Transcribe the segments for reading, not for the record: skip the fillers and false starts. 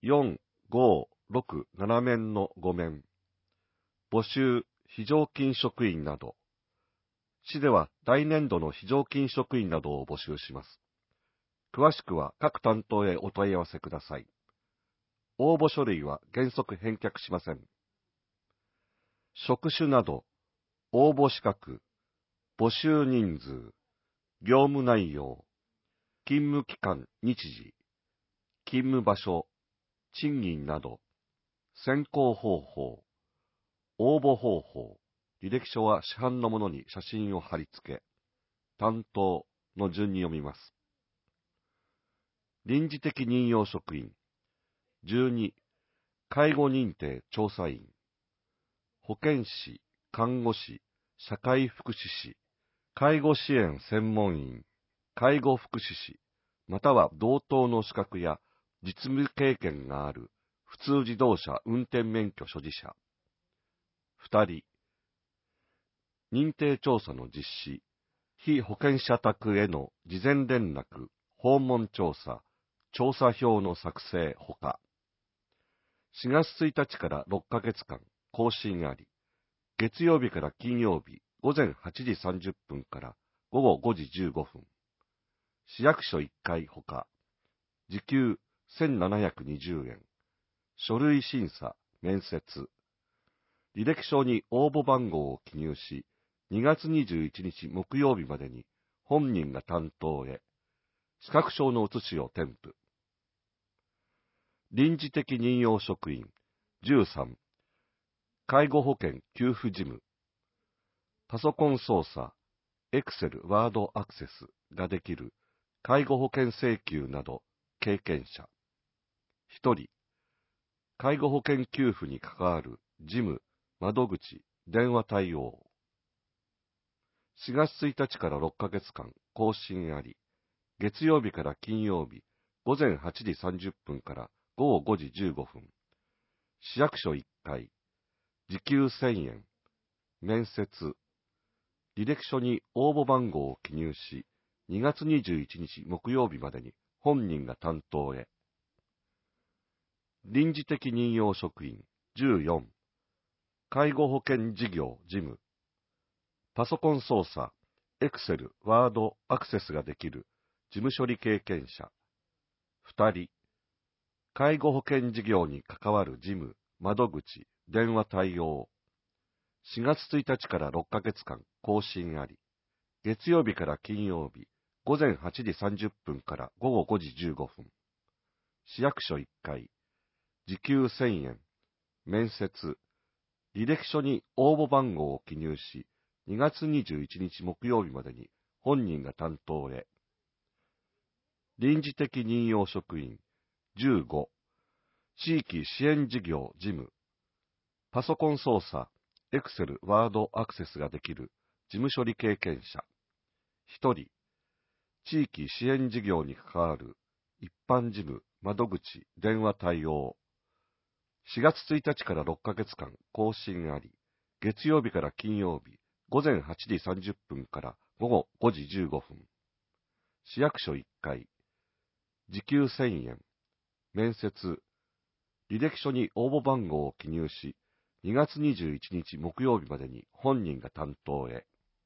4、5、6、7面の5面。募集、非常勤職員など。市では来年度の非常勤職員などを募集します。詳しくは各担当へお問い合わせください。応募書類は原則返却しません。職種など、応募資格、募集人数、業務内容、勤務期間、日時、勤務場所、賃金など、選考方法、応募方法、履歴書は市販のものに写真を貼り付け、担当の順に読みます。臨時的任用職員。12、介護認定調査員。保健師、看護師、社会福祉士、介護支援専門員、介護福祉士、または同等の資格や実務経験がある普通自動車運転免許所持者。2人、認定調査の実施、被保険者宅への事前連絡、訪問調査、調査票の作成ほか、4月1日から6ヶ月間、更新あり、月曜日から金曜日、午前8時30分から午後5時15分、市役所1回ほか、時給1720円、書類審査、面接、履歴書に応募番号を記入し、2月21日木曜日までに本人が担当へ、資格証の写しを添付。臨時的任用職員13、介護保険給付事務、パソコン操作、エクセル、ワードアクセスができる介護保険請求など経験者。1人、介護保険給付に関わる事務、窓口、電話対応。4月1日から6ヶ月間、更新あり、月曜日から金曜日、午前8時30分から午後5時15分、市役所1回、時給1000円、面接、履歴書に応募番号を記入し、2月21日木曜日までに本人が担当へ。臨時的任用職員14、介護保険事業事務、パソコン操作、エクセル、ワード、アクセスができる事務処理経験者。2人、介護保険事業に関わる事務、窓口、電話対応。4月1日から6ヶ月間、更新あり。月曜日から金曜日、午前8時30分から午後5時15分。市役所1回、時給1000円、面接、履歴書に応募番号を記入し、2月21日木曜日までに本人が担当へ。臨時的任用職員15、地域支援事業事務、パソコン操作、エクセル、ワードアクセスができる事務処理経験者。1人、地域支援事業に関わる一般事務、窓口、電話対応。4月1日から6ヶ月間、更新あり、月曜日から金曜日、午前8時30分から午後5時15分。市役所1回、時給1000円、面接、履歴書に応募番号を記入し、2月21日木曜日までに本人が担当へ。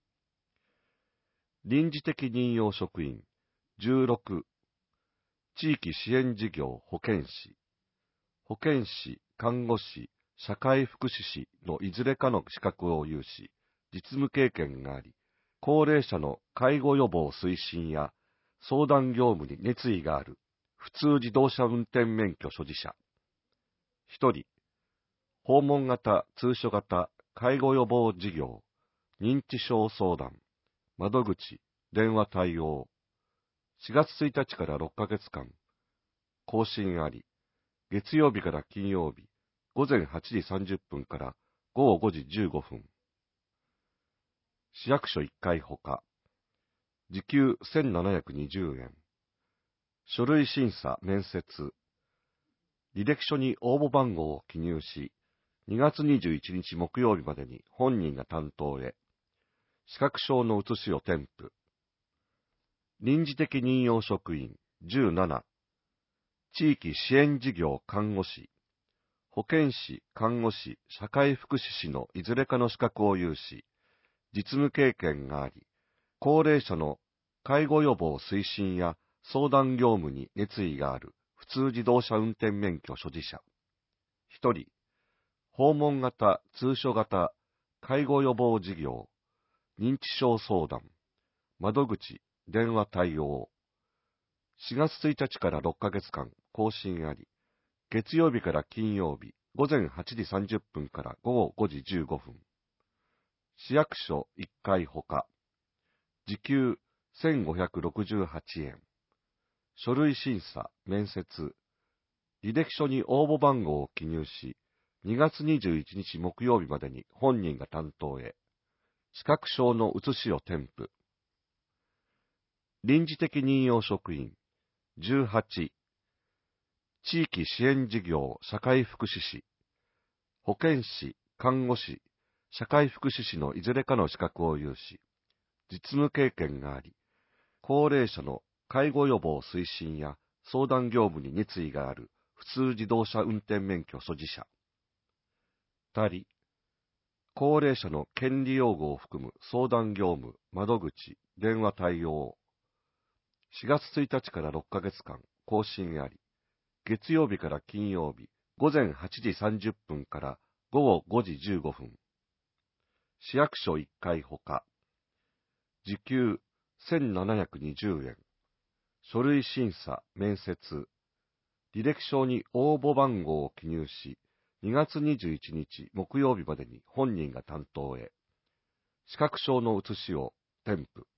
臨時的任用職員16、地域支援事業保健師、保健師、看護師、社会福祉士のいずれかの資格を有し、実務経験があり、高齢者の介護予防推進や相談業務に熱意がある普通自動車運転免許所持者。1人、訪問型、通所型、介護予防事業、認知症相談、窓口、電話対応。4月1日から6ヶ月間、更新あり、月曜日から金曜日、午前8時30分から午後5時15分。市役所1回ほか、時給1720円。書類審査、面接。履歴書に応募番号を記入し、2月21日木曜日までに本人が担当へ。資格証の写しを添付。臨時的任用職員17、 地域支援事業看護師、保健師、看護師、社会福祉士のいずれかの資格を有し、実務経験があり、高齢者の介護予防推進や相談業務に熱意がある普通自動車運転免許所持者。1人、訪問型、通所型、介護予防事業、認知症相談、窓口、電話対応。4月1日から6ヶ月間、更新あり、月曜日から金曜日、午前8時30分から午後5時15分。市役所1回ほか。時給1568円。書類審査、面接。履歴書に応募番号を記入し、2月21日木曜日までに本人が担当へ。資格証の写しを添付。臨時的任用職員。18。地域支援事業社会福祉士。保健師、看護師、社会福祉士のいずれかの資格を有し、実務経験があり、高齢者の介護予防推進や相談業務に熱意がある普通自動車運転免許所持者。2人、高齢者の権利擁護を含む相談業務、窓口、電話対応。4月1日から6ヶ月間、更新あり、月曜日から金曜日、午前8時30分から午後5時15分。市役所1回ほか。時給1720円。書類審査、面接。履歴書に応募番号を記入し、2月21日木曜日までに本人が担当へ。資格証の写しを添付。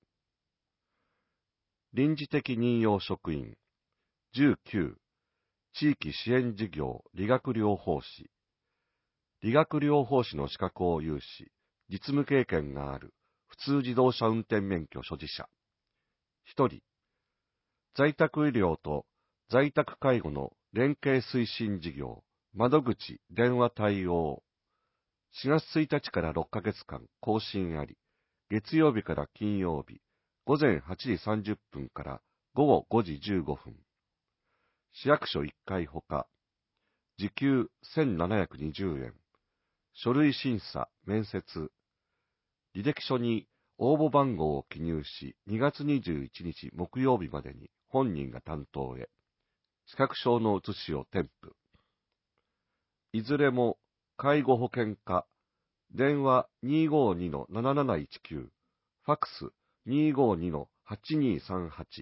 臨時的任用職員。19。地域支援事業理学療法士。理学療法士の資格を有し、実務経験がある普通自動車運転免許所持者。1人。在宅医療と在宅介護の連携推進事業、窓口電話対応。4月1日から6ヶ月間更新あり、月曜日から金曜日、午前8時30分から午後5時15分。市役所1回ほか。時給1720円。書類審査、面接。履歴書に応募番号を記入し、2月21日木曜日までに本人が担当へ。資格証の写しを添付。いずれも介護保険課、電話 252-7719、ファックス 252-8238。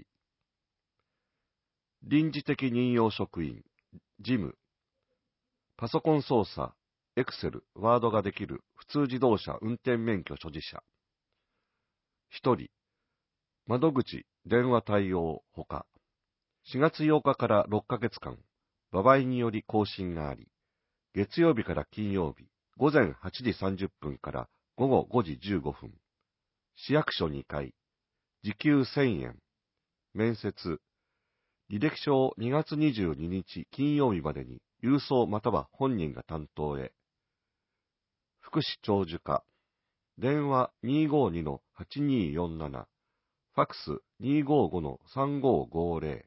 臨時的任用職員、事務。パソコン操作、エクセル、ワードができる普通自動車運転免許所持者。1人。窓口、電話対応、ほか。4月8日から6ヶ月間、場合により更新があり、月曜日から金曜日、午前8時30分から午後5時15分。市役所2回。時給1000円。面接。履歴書を2月22日金曜日までに郵送または本人が担当へ。福祉長寿課。電話 252-8247。ファックス 255-3550。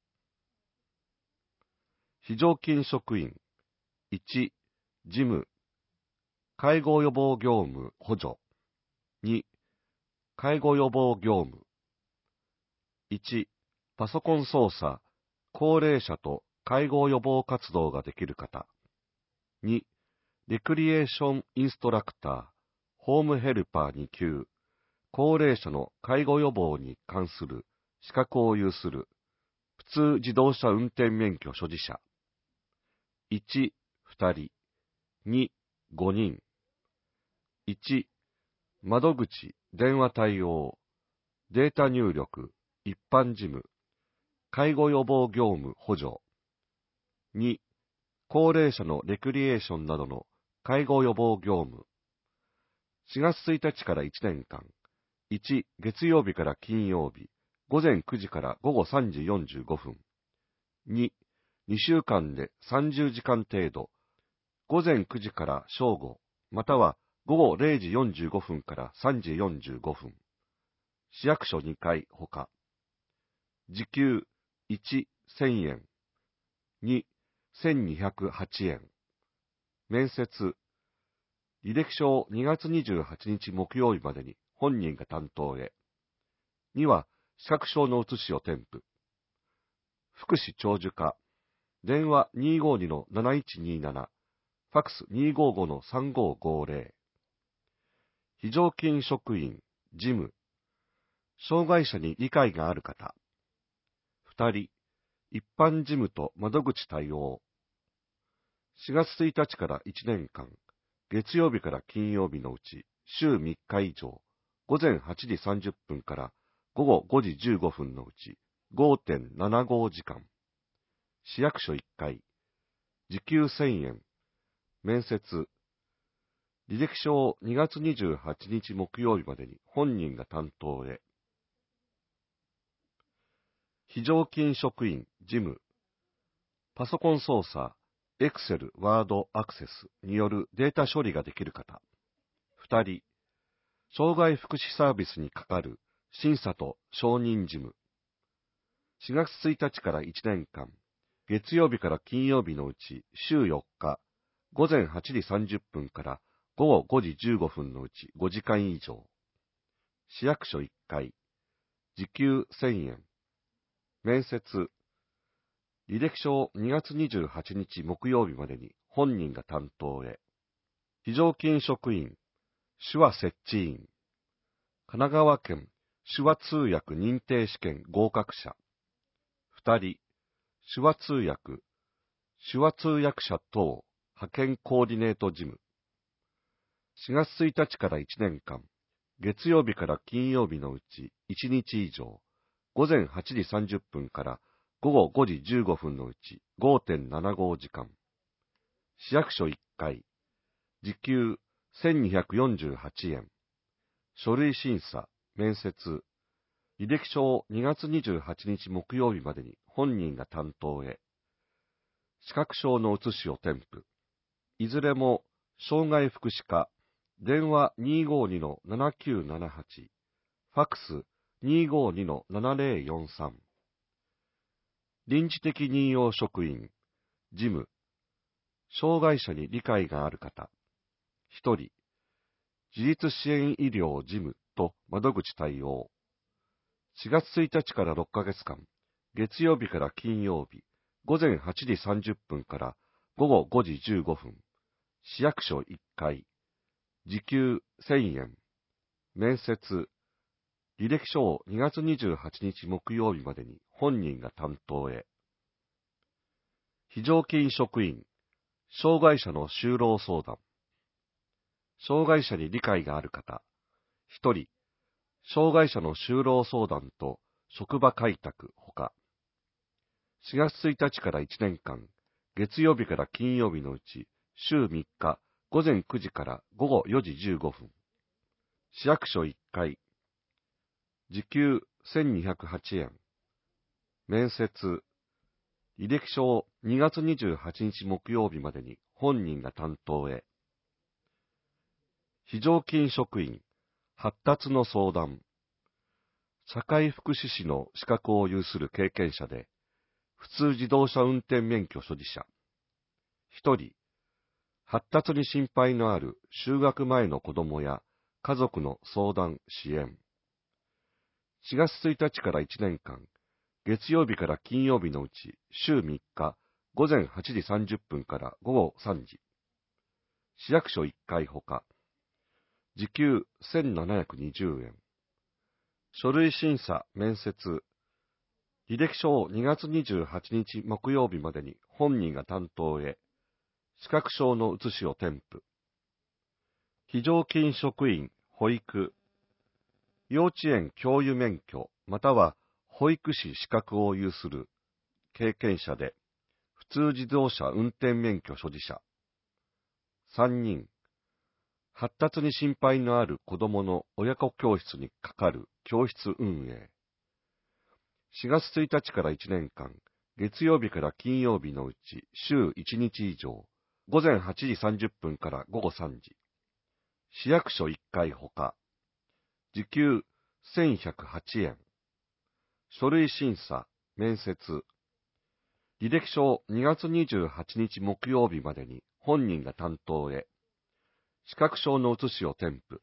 非常勤職員。1、事務。介護予防業務補助。2、介護予防業務。1、パソコン操作、高齢者と介護予防活動ができる方。2、レクリエーションインストラクター、ホームヘルパー2級、高齢者の介護予防に関する資格を有する、普通自動車運転免許所持者。1、2人。2、5人。1、窓口、電話対応、データ入力、一般事務、介護予防業務補助。2、高齢者のレクリエーションなどの介護予防業務。4月1日から1年間。1、月曜日から金曜日、午前9時から午後3時45分。2、2週間で30時間程度。午前9時から正午、または午後0時45分から3時45分。市役所2回ほか。時給1、1000円。 2、1208円。面接。履歴書を2月28日木曜日までに本人が担当へ。2は資格証の写しを添付。福祉長寿課。電話252-7127。ファックス255-3550。非常勤職員、事務。障害者に理解がある方。2人。一般事務と窓口対応。4月1日から1年間、月曜日から金曜日のうち、週3日以上、午前8時30分から午後5時15分のうち、5.75 時間。市役所1回。時給1000円。面接。履歴書を2月28日木曜日までに本人が担当へ。非常勤職員、事務。パソコン操作、Excel、Word、アクセスによるデータ処理ができる方。2人。障害福祉サービスにかかる審査と承認事務。4月1日から1年間、月曜日から金曜日のうち週4日、午前8時30分から午後5時15分のうち5時間以上。市役所1回。時給1000円。面接。履歴書を2月28日木曜日までに本人が担当へ。非常勤職員、手話設置員。神奈川県手話通訳認定試験合格者。2人。手話通訳、手話通訳者等派遣コーディネート事務。4月1日から1年間、月曜日から金曜日のうち1日以上、午前8時30分から午後5時15分のうち 5.75 時間。市役所1回。時給1248円。書類審査、面接。履歴書を2月28日木曜日までに本人が担当へ。資格証の写しを添付。いずれも、障害福祉課、電話252-7978、ファックス252-7043。臨時的任用職員、事務。障害者に理解がある方。1人。自立支援医療事務と窓口対応。4月1日から6ヶ月間、月曜日から金曜日、午前8時30分から午後5時15分。市役所1回。時給1000円。面接。履歴書を2月28日木曜日までに本人が担当へ。非常勤職員。障害者の就労相談。障害者に理解がある方。1人。障害者の就労相談と職場開拓ほか。4月1日から1年間、月曜日から金曜日のうち、週3日、午前9時から午後4時15分。市役所1回。時給1208円。面接。履歴書を2月28日木曜日までに本人が担当へ。非常勤職員、発達の相談。社会福祉士の資格を有する経験者で、普通自動車運転免許所持者。1人。発達に心配のある就学前の子供や家族の相談支援。4月1日から1年間、月曜日から金曜日のうち週3日、午前8時30分から午後3時。市役所1回ほか。時給1720円。書類審査、面接。履歴書を2月28日木曜日までに本人が担当へ。資格証の写しを添付。非常勤職員、保育。幼稚園教諭免許、または保育士資格を有する経験者で、普通自動車運転免許所持者。3人。発達に心配のある子供の親子教室にかかる教室運営。4月1日から1年間、月曜日から金曜日のうち週1日以上、午前8時30分から午後3時。市役所1回ほか。時給1108円。書類審査、面接。 履歴書2月28日木曜日までに本人が担当へ。資格証の写しを添付。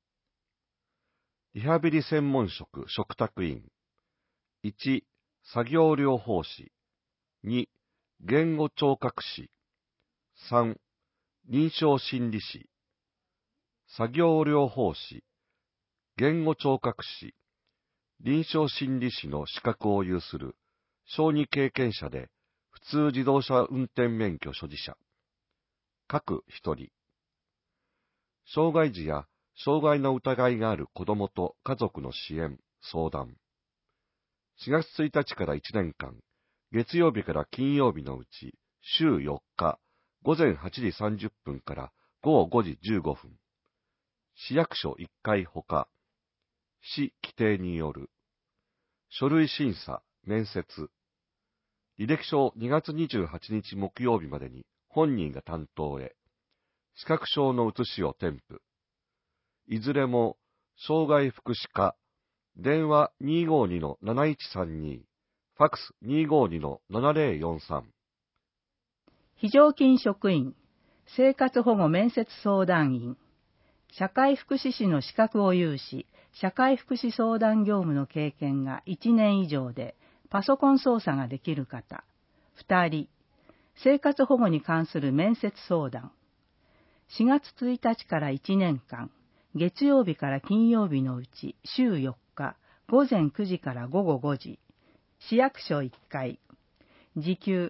リハビリ専門職嘱託員。1、作業療法士。2、言語聴覚士。3、臨床心理士。作業療法士、言語聴覚士、臨床心理士の資格を有する小児経験者で普通自動車運転免許所持者。各一人。障害児や障害の疑いがある子どもと家族の支援、相談。4月1日から1年間、月曜日から金曜日のうち、週4日、午前8時30分から午後5時15分。市役所1回ほか、市規定による。書類審査、面接。履歴書2月28日木曜日までに本人が担当へ。資格証の写しを添付。いずれも、障害福祉課、電話 252-7132、ファックス 252-7043。 非常勤職員、生活保護面接相談員、社会福祉士の資格を有し、社会福祉相談業務の経験が1年以上で、パソコン操作ができる方、2人、生活保護に関する面接相談。4月1日から1年間、月曜日から金曜日のうち週4日、午前9時から午後5時、市役所1回、時給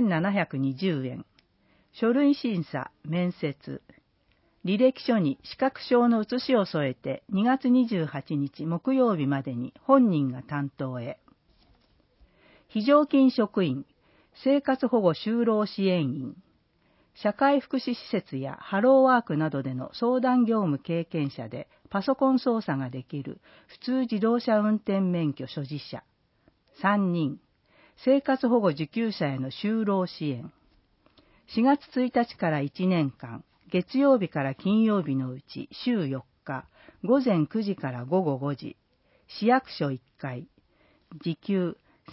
1720円、書類審査、面接、履歴書に資格証の写しを添えて2月28日木曜日までに本人が担当へ。非常勤職員、生活保護就労支援員、社会福祉施設やハローワークなどでの相談業務経験者でパソコン操作ができる普通自動車運転免許所持者。3人、生活保護受給者への就労支援。4月1日から1年間、月曜日から金曜日のうち週4日、午前9時から午後5時、市役所1回、時給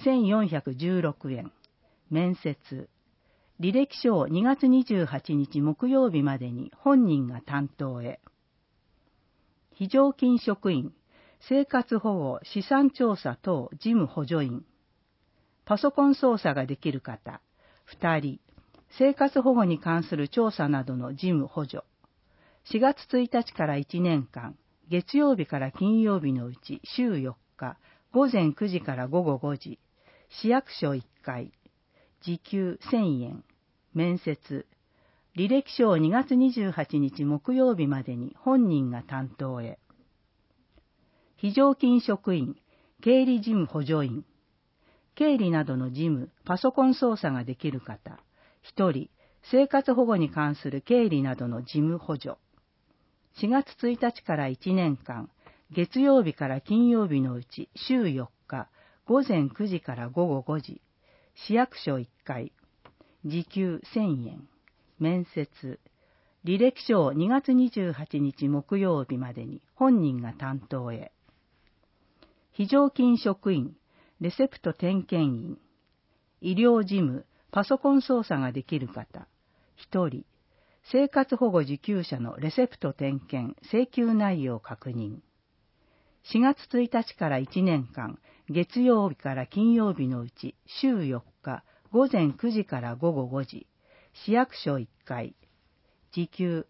1416円、面接、履歴書を2月28日木曜日までに本人が担当へ。非常勤職員、生活保護、資産調査等事務補助員、パソコン操作ができる方、2人、生活保護に関する調査などの事務補助。4月1日から1年間、月曜日から金曜日のうち週4日、午前9時から午後5時、市役所1回、時給1000円、面接、履歴書を2月28日木曜日までに本人が担当へ。非常勤職員、経理事務補助員、経理などの事務、パソコン操作ができる方、1人、生活保護に関する経理などの事務補助。4月1日から1年間、月曜日から金曜日のうち週4日、午前9時から午後5時、市役所1回、時給1000円、面接、履歴書を2月28日木曜日までに本人が担当へ。非常勤職員、レセプト点検員、医療事務、パソコン操作ができる方、1人、生活保護受給者のレセプト点検、請求内容確認。4月1日から1年間、月曜日から金曜日のうち週4日、午前9時から午後5時、市役所1回、時給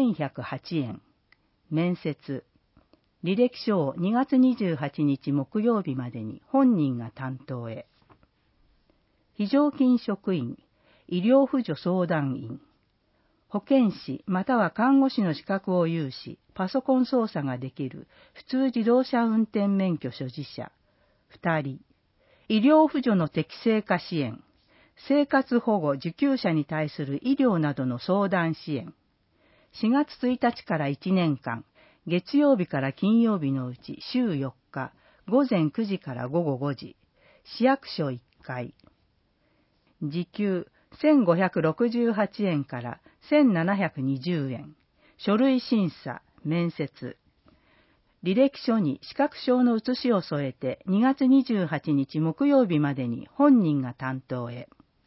1108円、面接、履歴書を2月28日木曜日までに本人が担当へ。非常勤職員、医療扶助相談員、保健師または看護師の資格を有し、パソコン操作ができる普通自動車運転免許所持者、2人、医療扶助の適正化支援、生活保護受給者に対する医療などの相談支援、4月1日から1年間、月曜日から金曜日のうち週4日、午前9時から午後5時、市役所1回、時給1568円から1720円、書類審査、面接、履歴書に資格証の写しを添えて2月28日木曜日までに本人が担当へ。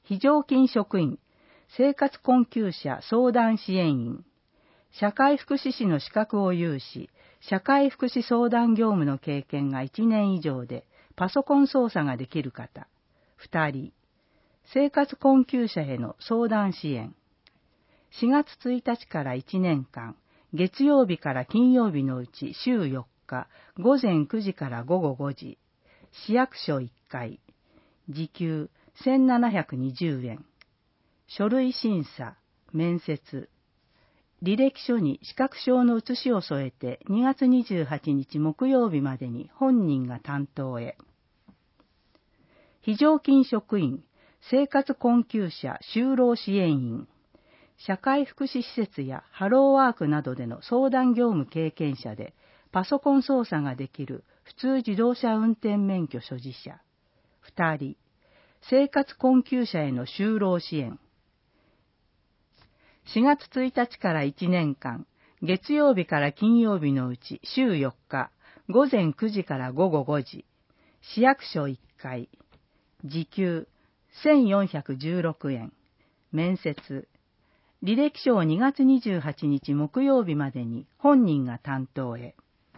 非常勤職員、生活困窮者相談支援員、社会福祉士の資格を有し、社会福祉相談業務の経験が1年以上で、パソコン操作ができる方、2人、生活困窮者への相談支援。4月1日から1年間、月曜日から金曜日のうち週4日、午前9時から午後5時、市役所1回、時給1720円。書類審査、面接。履歴書に資格証の写しを添えて2月28日木曜日までに本人が担当へ。非常勤職員、生活困窮者就労支援員、社会福祉施設やハローワークなどでの相談業務経験者でパソコン操作ができる普通自動車運転免許所持者、2人、生活困窮者への就労支援。4月1日から1年間、月曜日から金曜日のうち週4日、午前9時から午後5時、市役所1回、時給1416円、面接。履歴書を2月28日木曜日までに本人が担当へ。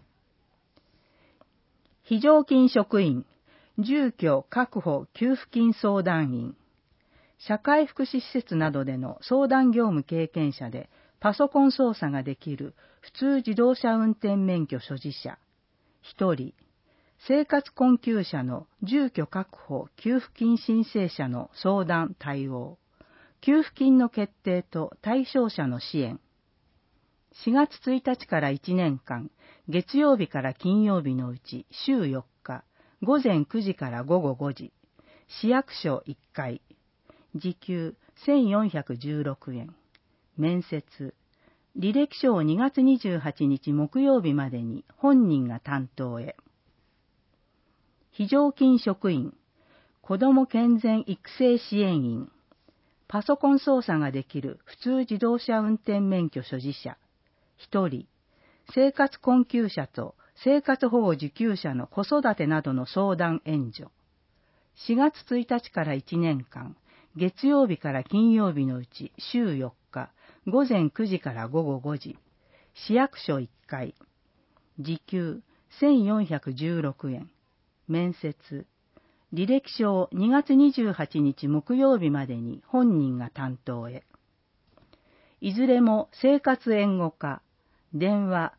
非常勤職員、住居確保給付金相談員、社会福祉施設などでの相談業務経験者でパソコン操作ができる普通自動車運転免許所持者、1人、生活困窮者の住居確保給付金申請者の相談対応、給付金の決定と対象者の支援。4月1日から1年間、月曜日から金曜日のうち週4日、午前9時から午後5時、市役所1回、時給1416円、面接。履歴書を2月28日木曜日までに本人が担当へ。非常勤職員、子ども健全育成支援員、パソコン操作ができる普通自動車運転免許所持者、1人、生活困窮者と生活保護受給者の子育てなどの相談援助。4月1日から1年間、月曜日から金曜日のうち週4日、午前9時から午後5時、市役所1回、時給1416円、面接。履歴書を2月28日木曜日までに本人が担当へ。いずれも生活援護課、電話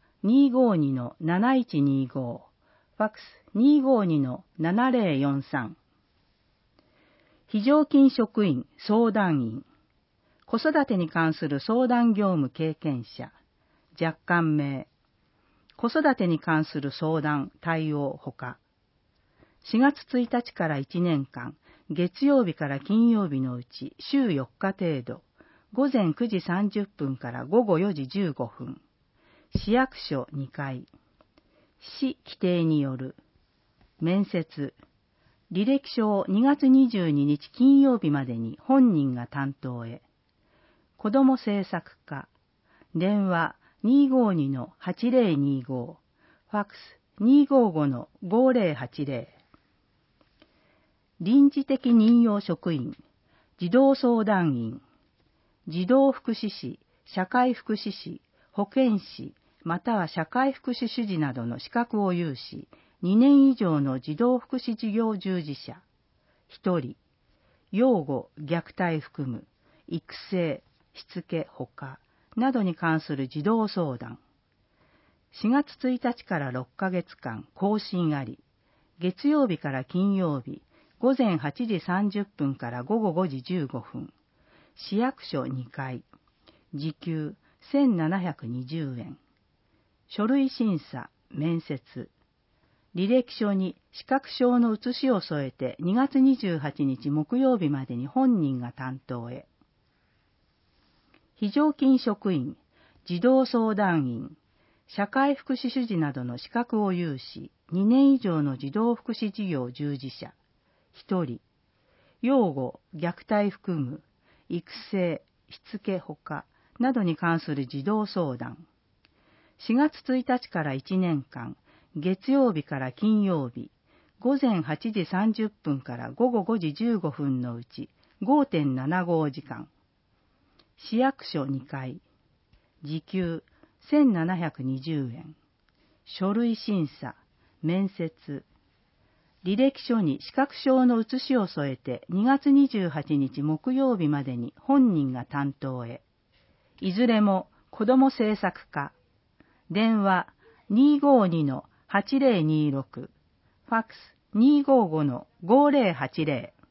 252-7125、ファックス 252-7043。非常勤職員相談員、子育てに関する相談業務経験者、若干名、子育てに関する相談対応ほか、4月1日から1年間、月曜日から金曜日のうち週4日程度、午前9時30分から午後4時15分、市役所2回、市規定による、面接、履歴書を2月22日金曜日までに本人が担当へ。子ども政策課、電話 252-8025、ファックス 255-5080。臨時的任用職員、児童相談員、児童福祉士、社会福祉士、保健師、または社会福祉主事などの資格を有し、2年以上の児童福祉事業従事者、1人、養護、虐待含む、育成、しつけほか、などに関する児童相談。4月1日から6ヶ月間更新あり、月曜日から金曜日、午前8時30分から午後5時15分、市役所2回、時給1720円。書類審査、面接。履歴書に資格証の写しを添えて2月28日木曜日までに本人が担当へ。非常勤職員、児童相談員、社会福祉主事などの資格を有し、2年以上の児童福祉事業従事者、1人、養護、虐待含む、育成、しつけほか、などに関する児童相談。4月1日から1年間、月曜日から金曜日、午前8時30分から午後5時15分のうち、 5.75 時間。市役所2階。時給1720円。書類審査、面接。履歴書に資格証の写しを添えて2月28日木曜日までに本人が担当へ。いずれも子ども政策課。電話 252-8026。ファックス 255-5080。